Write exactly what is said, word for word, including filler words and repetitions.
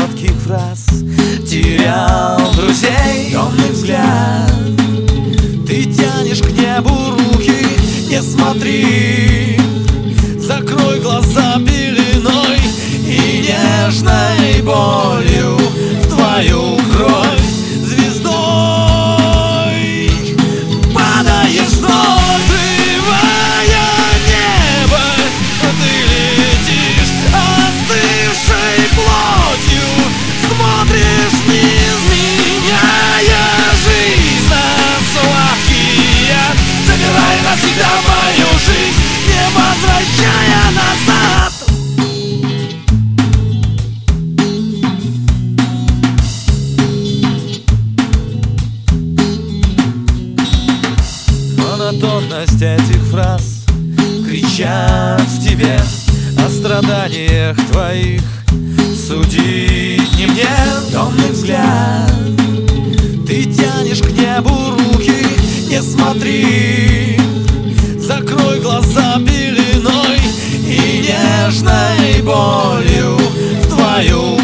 коротких фраз терял друзей. Темный взгляд, ты тянешь к небу руки. Не смотри, закрой глаза пеленой и нежной болью в твою кровь звездой падаешь вновь, взрывая небо. Ты летишь остывшей плотью, смотришь вниз, меняя жизнь на сладкие, забирая навсегда мою жизнь, не возвращая назад. Монотонность этих фраз кричат в тебе о страданиях твоих. Судить не мне. Темный взгляд, ты тянешь к небу руки. Не смотри, закрой глаза пеленой и нежной болью в твою